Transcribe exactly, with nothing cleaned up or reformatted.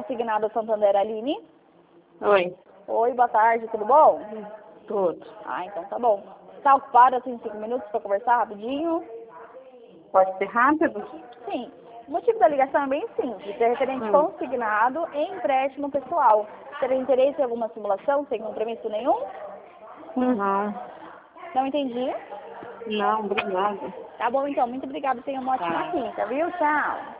consignado Santander, Aline? Oi. Oi, boa tarde, tudo bom? Tudo. Ah, então tá bom. Tá ocupada, tem cinco minutos para conversar rapidinho? Pode ser rápido? Sim. O motivo da ligação é bem simples, é referente Hum. consignado em empréstimo pessoal. Teria interesse em alguma simulação sem compromisso nenhum? Não. Não entendi? Não, obrigada. Tá bom então, muito obrigada, tenha uma ótima Tá. quinta, viu? Tchau.